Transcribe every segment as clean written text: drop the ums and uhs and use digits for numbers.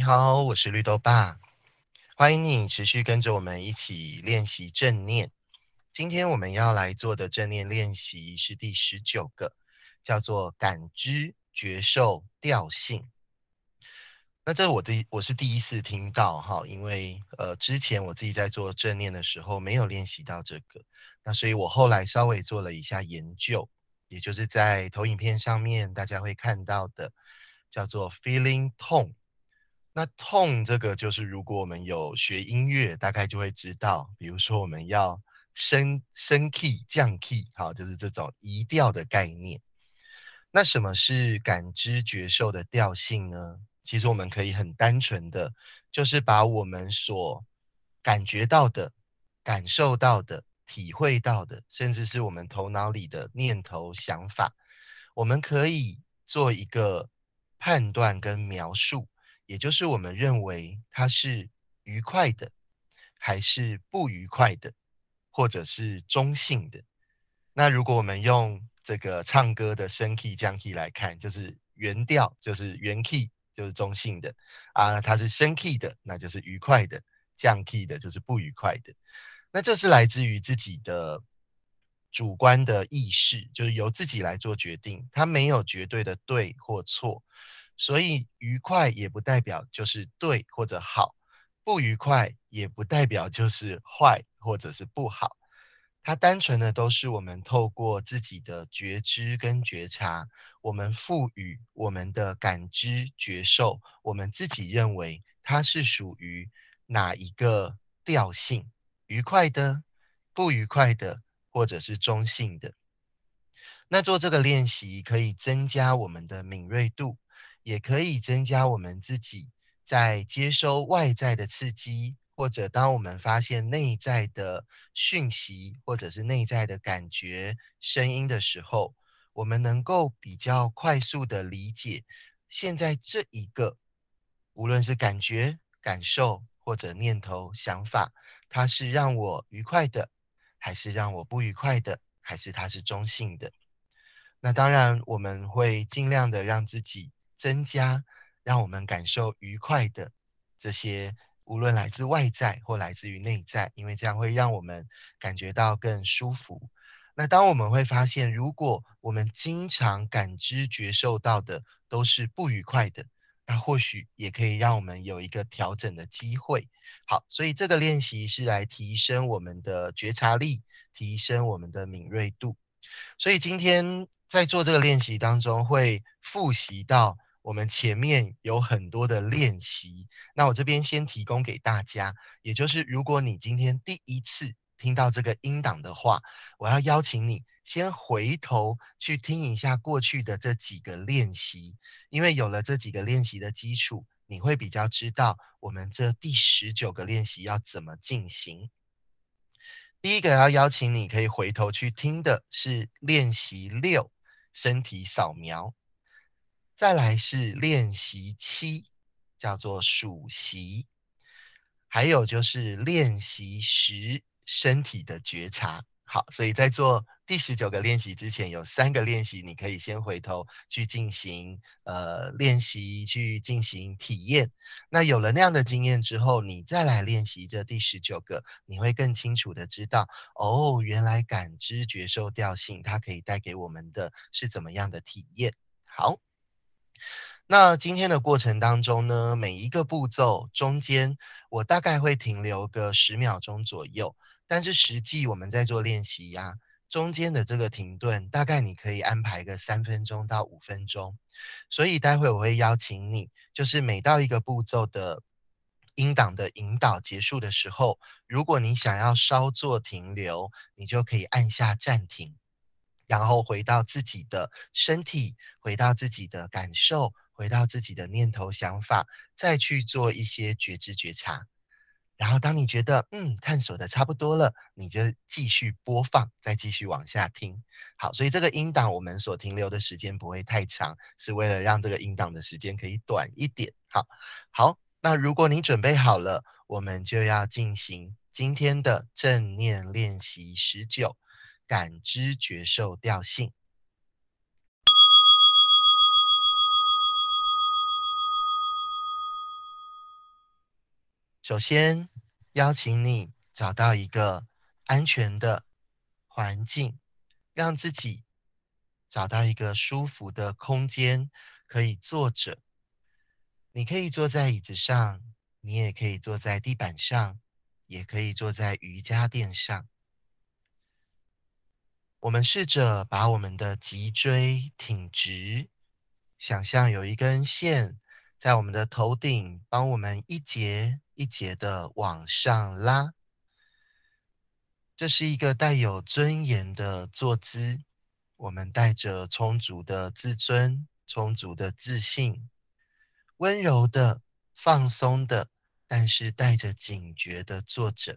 好，我是绿豆爸，欢迎你持续跟着我们一起练习正念。今天我们要来做的正念练习是第19个，叫做感知觉受调性。那这我是第一次听到哈，因为之前我自己在做正念的时候没有练习到这个，那所以我后来稍微做了一下研究，也就是在投影片上面大家会看到的，叫做 feeling tone。那 tone 这个就是如果我们有学音乐，大概就会知道，比如说我们要升 key 降 key，好，就是这种移调的概念。那什么是感知觉受的调性呢？其实我们可以很单纯的，就是把我们所感觉到的、感受到的、体会到的，甚至是我们头脑里的念头、想法，我们可以做一个判断跟描述，也就是我们认为它是愉快的，还是不愉快的，或者是中性的。那如果我们用这个唱歌的升 key 降 key 来看，就是原调就是原 key 就是中性的啊，它是升 key 的，那就是愉快的；降 key 的就是不愉快的。那这是来自于自己的主观的意识，就是由自己来做决定，它没有绝对的对或错，所以愉快也不代表就是对或者好，不愉快也不代表就是坏或者是不好。它单纯的都是我们透过自己的觉知跟觉察，我们赋予我们的感知觉受，我们自己认为它是属于哪一个调性，愉快的、不愉快的，或者是中性的。那做这个练习可以增加我们的敏锐度，也可以增加我们自己在接收外在的刺激，或者当我们发现内在的讯息，或者是内在的感觉、声音的时候，我们能够比较快速的理解现在这一个，无论是感觉、感受或者念头、想法，它是让我愉快的，还是让我不愉快的，还是它是中性的。那当然，我们会尽量的让自己增加，让我们感受愉快的这些，无论来自外在或来自于内在，因为这样会让我们感觉到更舒服。那当我们会发现，如果我们经常感知觉受到的都是不愉快的，那或许也可以让我们有一个调整的机会。好，所以这个练习是来提升我们的觉察力，提升我们的敏锐度。所以今天在做这个练习当中，会复习到我们前面有很多的练习。那我这边先提供给大家，也就是如果你今天第一次听到这个音档的话，我要邀请你先回头去听一下过去的这几个练习，因为有了这几个练习的基础，你会比较知道我们这第19个练习要怎么进行。第一个要邀请你可以回头去听的是练习6，身体扫描。再来是练习7，叫做数息。还有就是练习10，身体的觉察。好，所以在做第19个练习之前，有3个练习你可以先回头去进行练习，去进行体验。那有了那样的经验之后，你再来练习这第19个，你会更清楚的知道，哦，原来感知觉受调性，它可以带给我们的是怎么样的体验。好。那今天的过程当中呢，每一个步骤中间，我大概会停留个10秒钟左右。但是实际我们在做练习呀，中间的这个停顿，大概你可以安排个3分钟到5分钟。所以待会我会邀请你，就是每到一个步骤的音档的引导结束的时候，如果你想要稍作停留，你就可以按下暂停。然后回到自己的身体，回到自己的感受，回到自己的念头想法，再去做一些觉知觉察。然后当你觉得探索的差不多了，你就继续播放，再继续往下听。好，所以这个音档我们所停留的时间不会太长，是为了让这个音档的时间可以短一点。好，那如果你准备好了，我们就要进行今天的正念练习19。感知觉受调性。 首先，邀请你找到一个安全的环境，让自己找到一个舒服的空间，可以坐着。你可以坐在椅子上，你也可以坐在地板上，也可以坐在瑜伽垫上。我们试着把我们的脊椎挺直，想象有一根线在我们的头顶，帮我们一节一节的往上拉。这是一个带有尊严的坐姿，我们带着充足的自尊、充足的自信，温柔的、放松的，但是带着警觉的坐着。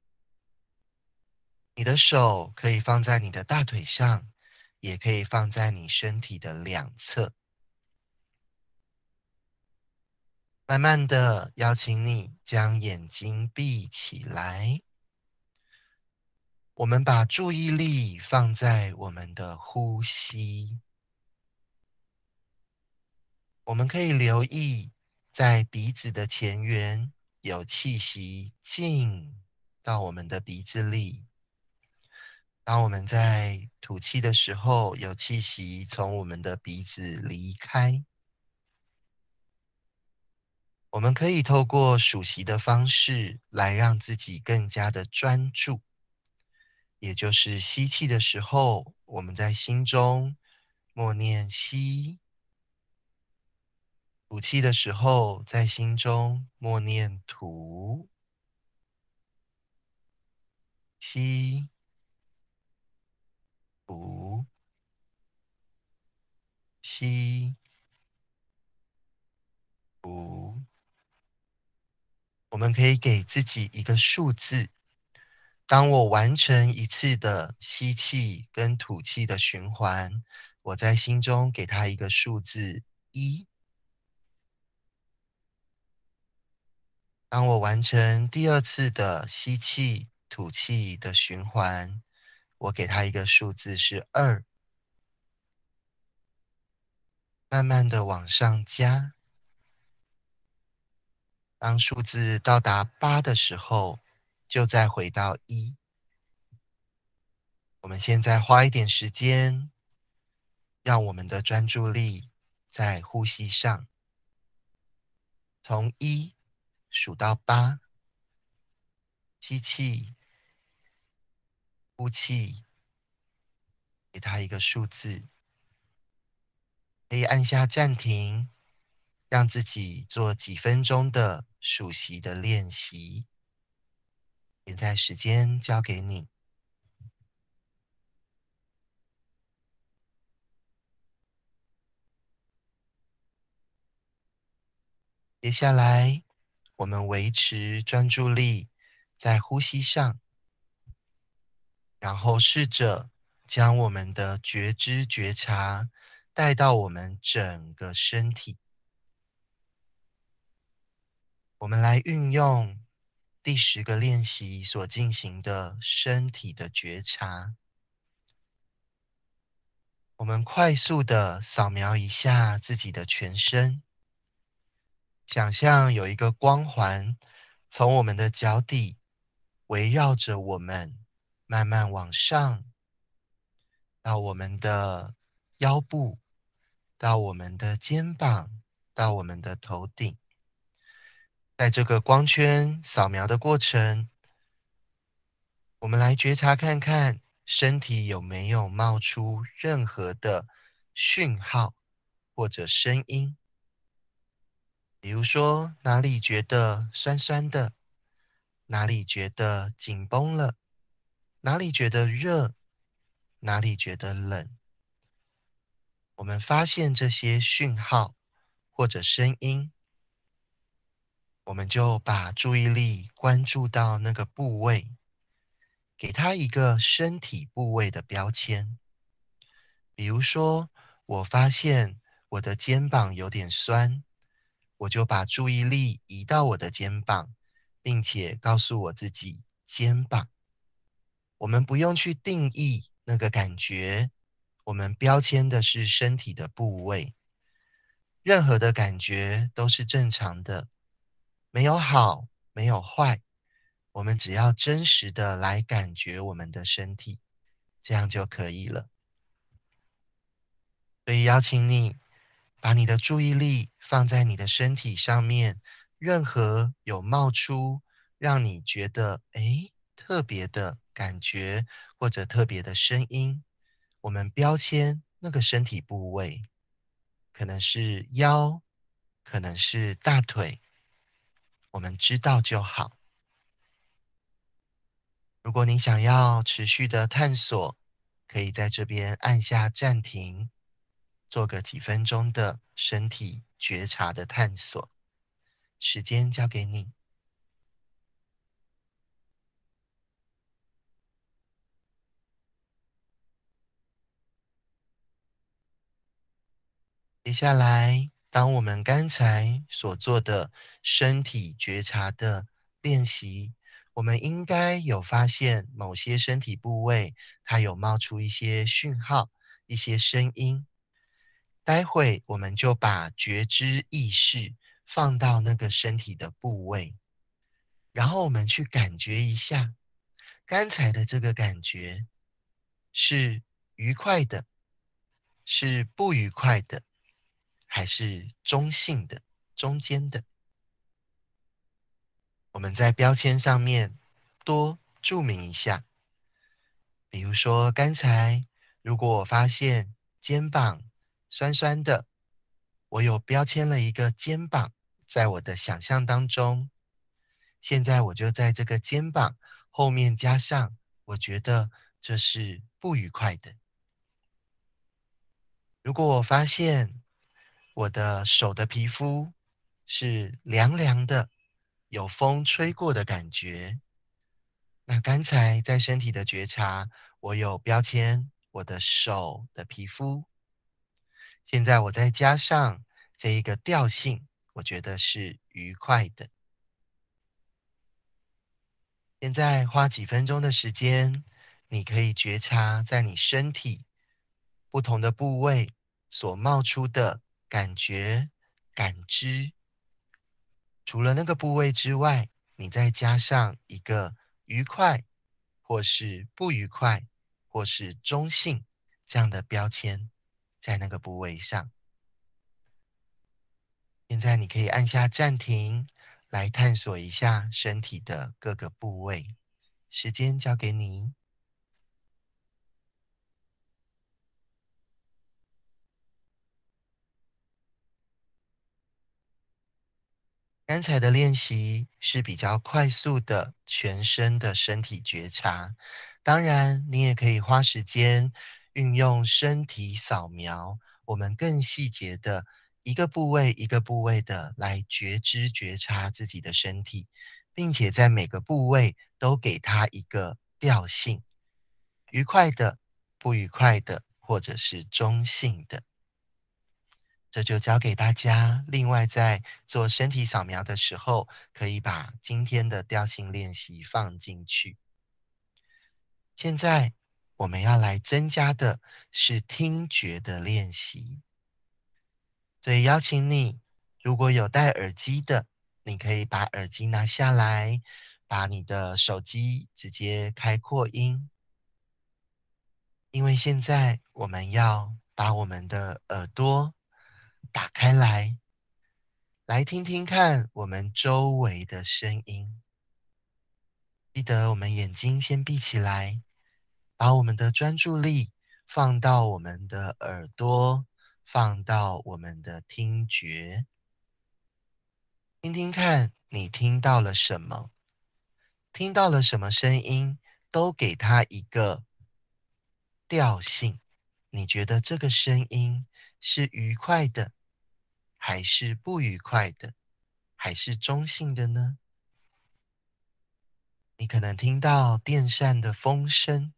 你的手可以放在你的大腿上，也可以放在你身体的两侧。慢慢的邀请你将眼睛闭起来。我们把注意力放在我们的呼吸。我们可以留意在鼻子的前缘有气息进到我们的鼻子里。当我们在吐气的时候，有气息从我们的鼻子离开。我们可以透过数息的方式来让自己更加的专注，也就是吸气的时候，我们在心中默念吸；吐气的时候，在心中默念吐。吸，吐，吸，吐。我们可以给自己一个数字，当我完成一次的吸气跟吐气的循环，我在心中给它一个数字1。当我完成第二次的吸气、吐气的循环，我给它一个数字是2。慢慢的往上加。当数字到达8的时候，就再回到1。我们现在花一点时间，让我们的专注力在呼吸上。从1数到8，吸气，呼气，给它一个数字。可以按下暂停，让自己做几分钟的数息的练习。现在时间交给你。接下来，我们维持专注力在呼吸上，然后试着将我们的觉知觉察带到我们整个身体。我们来运用第10个练习所进行的身体的觉察。我们快速的扫描一下自己的全身，想象有一个光环从我们的脚底围绕着我们，慢慢往上，到我们的腰部，到我们的肩膀，到我们的头顶。在这个光圈扫描的过程，我们来觉察看看身体有没有冒出任何的讯号或者声音。比如说，哪里觉得酸酸的，哪里觉得紧绷了，哪里觉得热，哪里觉得冷。我们发现这些讯号或者声音，我们就把注意力关注到那个部位，给它一个身体部位的标签。比如说，我发现我的肩膀有点酸，我就把注意力移到我的肩膀，并且告诉我自己肩膀。我们不用去定义那个感觉，我们标签的是身体的部位。任何的感觉都是正常的，没有好， 没有坏，我们只要真实的来感觉我们的身体，这样就可以了。所以邀请你把你的注意力放在你的身体上面，任何有冒出让你觉得特别的感觉或者特别的声音，我们标签那个身体部位，可能是腰，可能是大腿，我们知道就好。如果你想要持续的探索，可以在这边按下暂停，做个几分钟的身体觉察的探索。时间交给你。接下来，当我们刚才所做的身体觉察的练习，我们应该有发现某些身体部位，它有冒出一些讯号、一些声音。待会我们就把觉知意识放到那个身体的部位，然后我们去感觉一下，刚才的这个感觉是愉快的，是不愉快的，还是中性的、中间的？我们在标签上面多注明一下。比如说，刚才如果我发现肩膀酸酸的，我有标签了一个肩膀，在我的想象当中。现在我就在这个肩膀后面加上，我觉得这是不愉快的。如果我发现我的手的皮肤是凉凉的，有风吹过的感觉，那刚才在身体的觉察，我有标签我的手的皮肤，现在我再加上这一个调性，我觉得是愉快的。现在花几分钟的时间，你可以觉察在你身体不同的部位所冒出的感觉、感知。除了那个部位之外，你再加上一个愉快，或是不愉快，或是中性这样的标签在那个部位上。现在你可以按下暂停，来探索一下身体的各个部位。时间交给你。刚才的练习是比较快速的全身的身体觉察，当然你也可以花时间运用身体扫描，我们更细节的一个部位一个部位的来觉知觉察自己的身体，并且在每个部位都给它一个调性，愉快的、不愉快的，或者是中性的。这就交给大家。另外，在做身体扫描的时候，可以把今天的调性练习放进去。现在我们要来增加的是听觉的练习，所以邀请你，如果有戴耳机的，你可以把耳机拿下来，把你的手机直接开扩音，因为现在我们要把我们的耳朵打开来听听看我们周围的声音。记得我们眼睛先闭起来，把我们的专注力放到我们的耳朵，放到我们的听觉。听听看你听到了什么，听到了什么声音，都给它一个调性。你觉得这个声音是愉快的，还是不愉快的，还是中性的呢？你可能听到电扇的风声，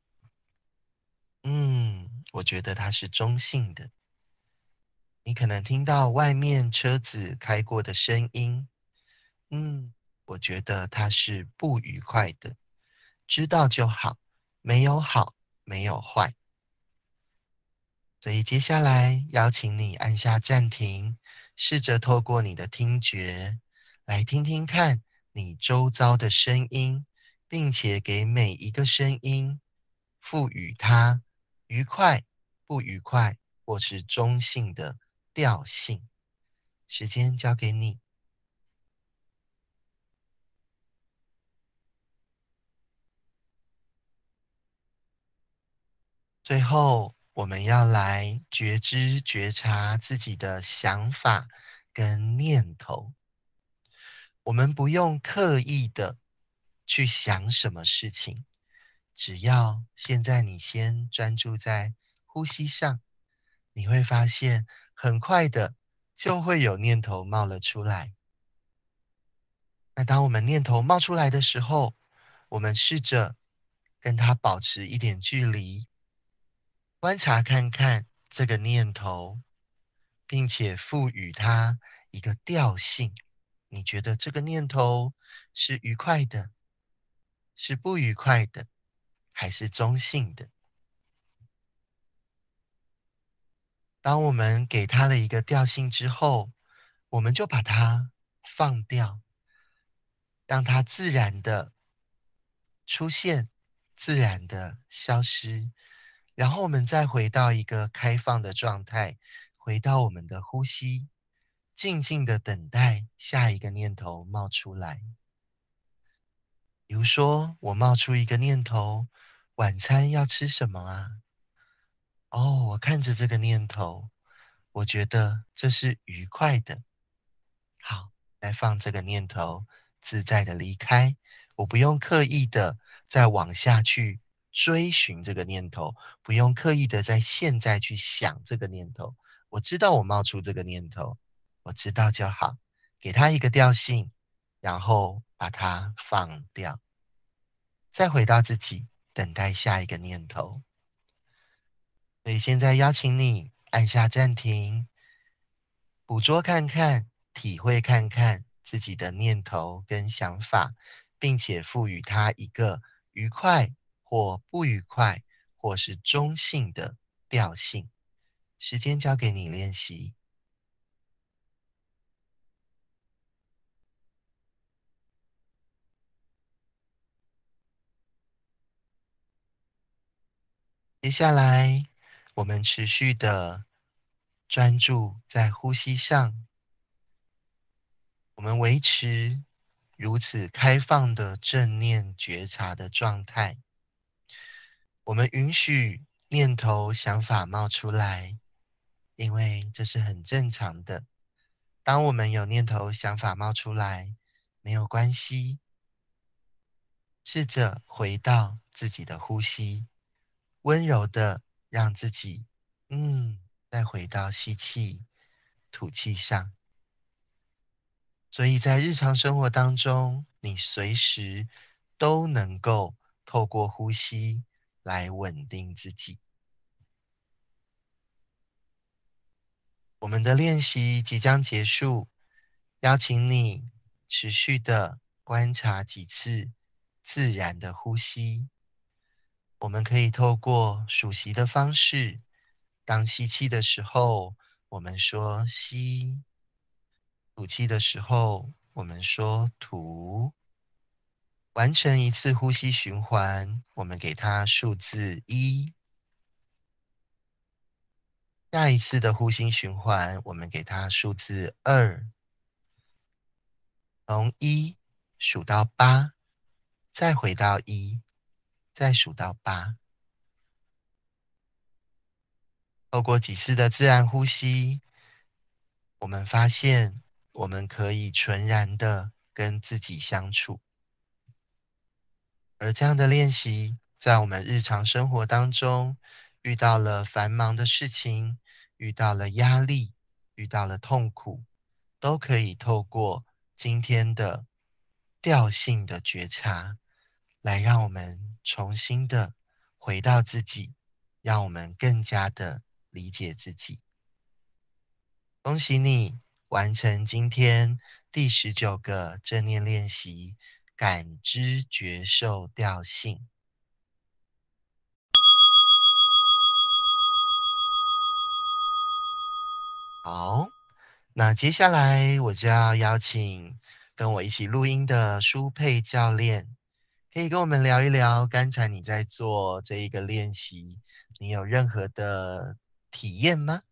我觉得它是中性的。你可能听到外面车子开过的声音，我觉得它是不愉快的。知道就好，没有好，没有坏。所以接下来邀请你按下暂停，试着透过你的听觉来听听看你周遭的声音，并且给每一个声音赋予它愉快、不愉快或是中性的调性。时间交给你。最后，我们要来觉知、觉察自己的想法跟念头。我们不用刻意的去想什么事情，只要现在你先专注在呼吸上，你会发现很快的就会有念头冒了出来。那当我们念头冒出来的时候，我们试着跟它保持一点距离，观察看看这个念头，并且赋予它一个调性。你觉得这个念头是愉快的，是不愉快的，还是中性的？当我们给它了一个调性之后，我们就把它放掉，让它自然的出现，自然的消失，然后我们再回到一个开放的状态，回到我们的呼吸，静静的等待下一个念头冒出来。比如说，我冒出一个念头，晚餐要吃什么啊？哦，我看着这个念头，我觉得这是愉快的。好，来放这个念头，自在的离开。我不用刻意的再往下去追寻这个念头，不用刻意的在现在去想这个念头。我知道我冒出这个念头，我知道就好，给它一个调性，然后把它放掉，再回到自己，等待下一个念头。所以现在邀请你按下暂停，捕捉看看，体会看看自己的念头跟想法，并且赋予它一个愉快或不愉快，或是中性的调性。时间交给你练习。接下来，我们持续的专注在呼吸上，我们维持如此开放的正念觉察的状态。我们允许念头、想法冒出来，因为这是很正常的。当我们有念头、想法冒出来，没有关系，试着回到自己的呼吸，温柔的让自己，再回到吸气、吐气上。所以在日常生活当中，你随时都能够透过呼吸来稳定自己。我们的练习即将结束，邀请你持续的观察几次自然的呼吸。我们可以透过数息的方式，当吸气的时候，我们说吸；吐气的时候，我们说吐。完成一次呼吸循环，我们给它数字1。下一次的呼吸循环，我们给它数字2。从1数到8，再回到1，再数到8。透过几次的自然呼吸，我们发现我们可以纯然的跟自己相处。而这样的练习，在我们日常生活当中，遇到了繁忙的事情，遇到了压力，遇到了痛苦，都可以透过今天的调性的觉察，来让我们重新的回到自己，让我们更加的理解自己。恭喜你完成今天第19个正念练习，感知觉受调性。好，那接下来我就要邀请跟我一起录音的舒佩教练，可以跟我们聊一聊刚才你在做这一个练习，你有任何的体验吗？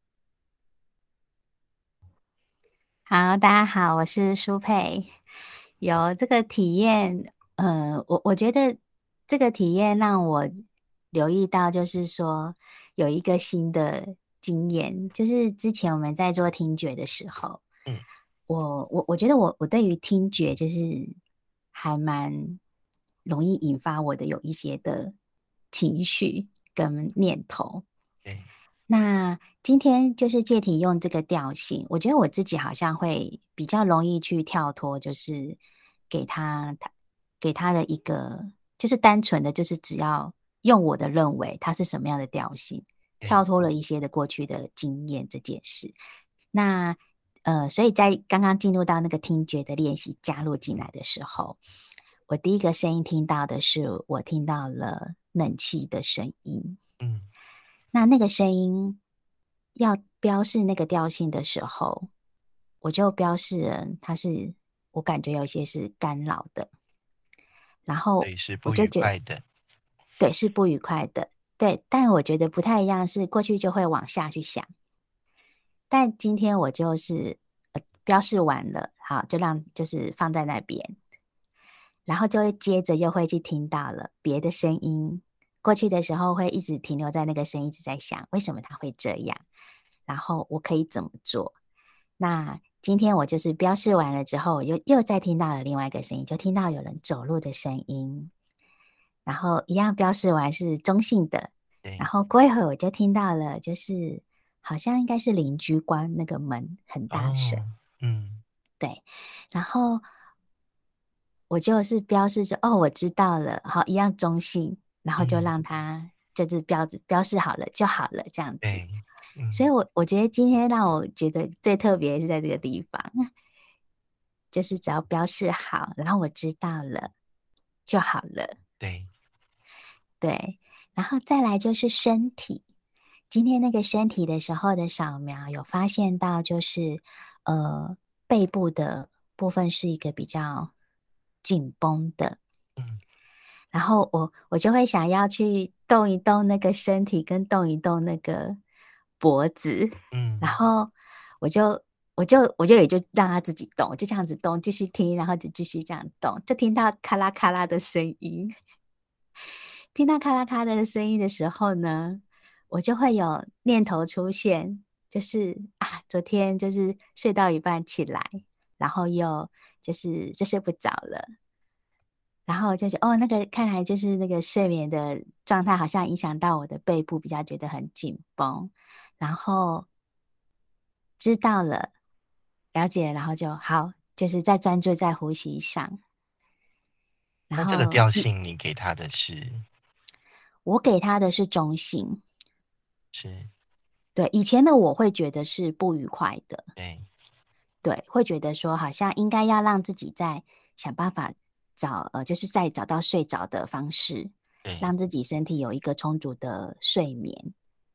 好，大家好，我是舒佩。有这个体验，我觉得这个体验让我留意到，就是说有一个新的经验，就是之前我们在做听觉的时候， 嗯， 我觉得我对于听觉就是还蛮容易引发我的有一些的情绪跟念头。 对， 那今天就是借题用这个调性，我觉得我自己好像会比较容易去跳脱，就是给他的一个，就是单纯的就是只要用我的认为它是什么样的调性， 对， 跳脱了一些的过去的经验这件事。那所以在刚刚进入到那个听觉的练习加入进来的时候，我第一个声音听到的是我听到了冷气的声音。 嗯， 那个声音要标示那个调性的时候，我就标示了它是我感觉有些是干扰的，然后所以是不愉我就觉得快的。 对是不愉快的，对，但我觉得不太一样，是过去就会往下去想，但今天我就是标示完了，好，就让就是放在那边，然后就会接着又会去听到了别的声音。过去的时候会一直停留在那个声音，一直在想为什么他会这样，然后我可以怎么做。那今天我就是标示完了之后，我又再听到了另外一个声音，就听到有人走路的声音，然后一样标示完是中性的，然对， 后过一会儿我就听到了，就是好像应该是邻居关那个门很大声。 哦，嗯对，然后我就是标示着，哦，我知道了，好，一样中性，然后就嗯， 让它就是标示好了就好了，这样子。 对，嗯所以我觉得今天让我觉得最特别是在这个地方，就是只要标示好，然后我知道了就好了。 对， 对，然后再来就是身体。今天那个身体的时候的扫描，有发现到就是背部的部分是一个比较紧绷的， 嗯然后我就会想要去动一动那个身体，跟动一动那个脖子，然嗯， 后我就也就让它自己动，就这样子动，继续听，然后就继续这样动，就听到咔啦咔啦的声音。听到咔啦咔啦的声音的时候呢，我就会有念头出现，就是啊，昨天就是睡到一半起来，然后又就睡不着了，然后就觉得哦，那个看来就是那个睡眠的状态好像影响到我的背部，比较觉得很紧绷，然后知道了，了解了，然后就好，就是在专注在呼吸上，然那这个后调性你给他的我给他的是中性。 是， 对，以前的我会觉得是不愉快的， 对对，会觉得说好像应该要让自己在想办法就是再找到睡着的方式， 对， 让自己身体有一个充足的睡眠，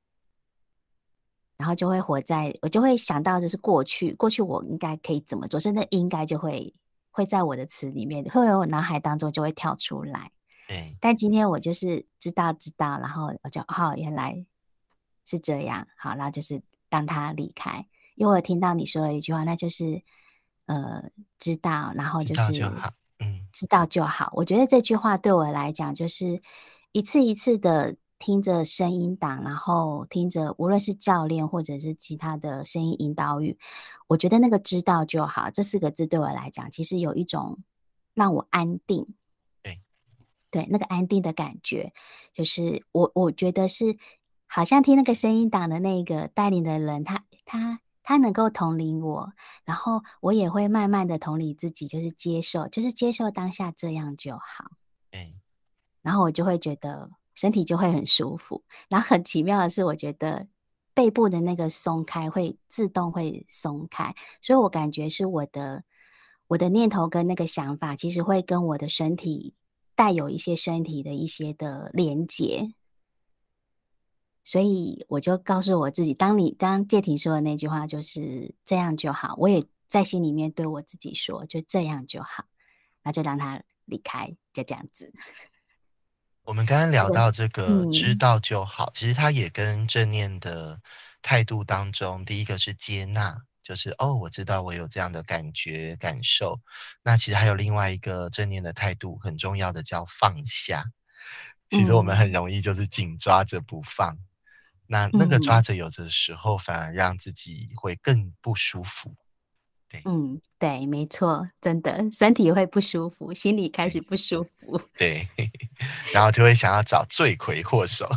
然后就会我就会想到就是过去我应该可以怎么做，甚至应该就会在我的词里面，会有我脑海当中就会跳出来。 对， 但今天我就是知道，然后我就原来是这样，好，然后就是让他离开。因为我有听到你说了一句话，那就是知道，然后知就是道就好。嗯， 知道就好。我觉得这句话对我来讲，就是一次一次的听着声音档，然后听着无论是教练或者是其他的声音引导语，我觉得那个知道就好这四个字对我来讲，其实有一种让我安定。 对， 对，那个安定的感觉，就是我觉得是好像听那个声音档的那个带领的人，他能够同理我，然后我也会慢慢的同理自己，就是接受当下这样就好， 对， 然后我就会觉得身体就会很舒服。然后很奇妙的是，我觉得背部的那个松开会自动会松开，所以我感觉是我的念头跟那个想法，其实会跟我的身体带有一些身体的一些的连结。所以我就告诉我自己，当介婷说的那句话就是这样就好，我也在心里面对我自己说，就这样就好，那就让他离开，就这样子。 我们刚刚这个， 聊到这个知嗯道就好，其实它也跟正念的态度当中，第一个是接纳，就是哦，我知道我有这样的感觉感受。那其实还有另外一个正念的态度，很重要的叫放下。其实我们很嗯容易就是紧抓着不放，那个抓嗯着有的时候反而让自己会更不舒服。对嗯，对，没错，真的，身体会不舒服，心里开对始不舒服。 对，然后就会想要找罪魁祸首。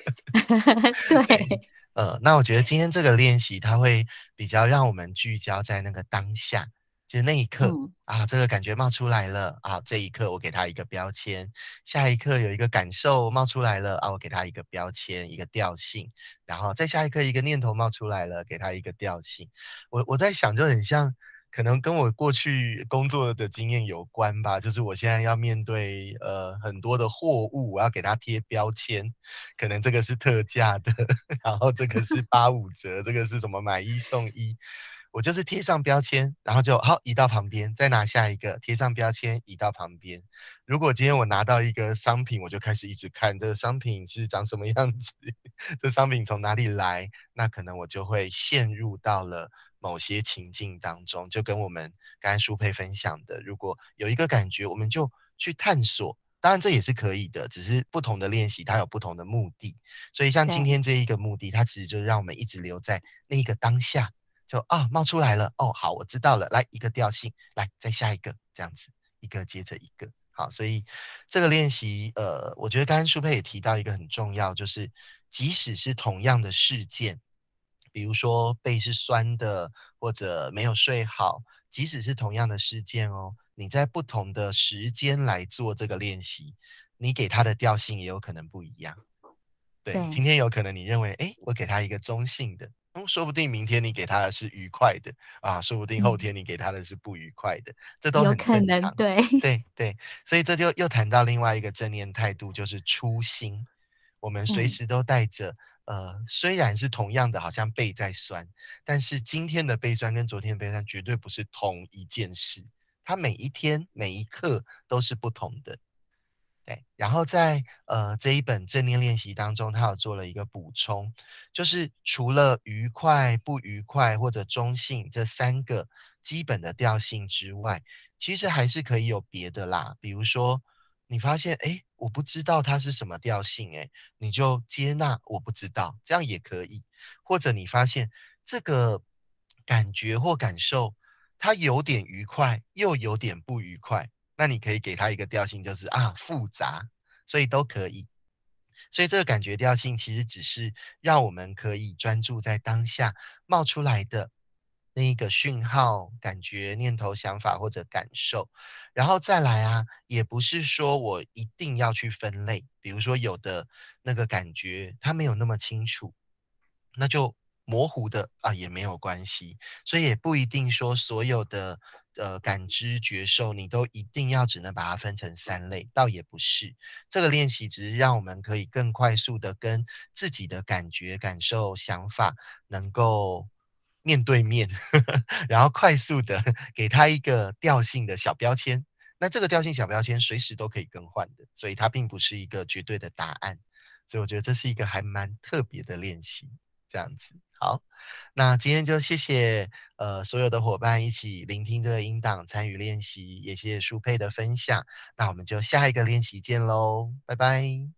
对， 对， 那我觉得今天这个练习，它会比较让我们聚焦在那个当下，就是那一刻嗯啊，这个感觉冒出来了啊，这一刻我给它一个标签，下一刻有一个感受冒出来了啊，我给它一个标签，一个调性，然后再下一刻一个念头冒出来了，给它一个调性。我在想，就很像。可能跟我过去工作的经验有关吧，就是我现在要面对很多的货物，我要给它贴标签，可能这个是特价的，然后这个是85折，这个是什么买一送一，我就是贴上标签，然后就好移到旁边，再拿下一个贴上标签移到旁边。如果今天我拿到一个商品，我就开始一直看这个商品是长什么样子，这商品从哪里来，那可能我就会陷入到了某些情境当中，就跟我们刚才舒佩分享的，如果有一个感觉，我们就去探索。当然这也是可以的，只是不同的练习它有不同的目的。所以像今对， 天这一个目的，它其实就让我们一直留在那一个当下，就啊冒出来了，哦好，我知道了，来一个调性，来再下一个，这样子一个接着一个。好，所以这个练习，我觉得刚刚舒佩也提到一个很重要，就是即使是同样的事件，比如说背是酸的，或者没有睡好，即使是同样的事件哦，你在不同的时间来做这个练习，你给它的调性也有可能不一样。对， 对， 今天有可能你认为，诶，我给他一个中性的，说不定明天你给他的是愉快的啊，说不定后嗯， 天你给他的是不愉快的，这都有很可能， 正常。 对， 对对，所以这就又谈到另外一个正念态度，就是初心。我们随嗯， 时都带着，虽然是同样的，好像背在酸，但是今天的背酸跟昨天的背酸绝对不是同一件事，它每一天每一刻都是不同的。对，然后在这一本正念练习当中，他有做了一个补充，就是除了愉快、不愉快或者中性这三个基本的调性之外，其实还是可以有别的啦。比如说，你发现诶，我不知道它是什么调性，诶，你就接纳我不知道，这样也可以。或者你发现这个感觉或感受，它有点愉快，又有点不愉快。那你可以给它一个调性，就是啊复杂，所以都可以。所以这个感觉调性其实只是让我们可以专注在当下冒出来的那一个讯号、感觉、念头、想法或者感受，然后再来啊，也不是说我一定要去分类，比如说有的那个感觉它没有那么清楚，那就模糊的啊也没有关系，所以也不一定说所有的感知觉受你都一定要只能把它分成三类，倒也不是。这个练习只是让我们可以更快速的跟自己的感觉、感受、想法能够面对面，然后快速的给它一个调性的小标签。那这个调性小标签随时都可以更换的，所以它并不是一个绝对的答案。所以我觉得这是一个还蛮特别的练习。这样子。好，那今天就谢谢所有的伙伴一起聆听这个音档，参与练习，也谢谢舒佩的分享。那我们就下一个练习见喽，拜拜。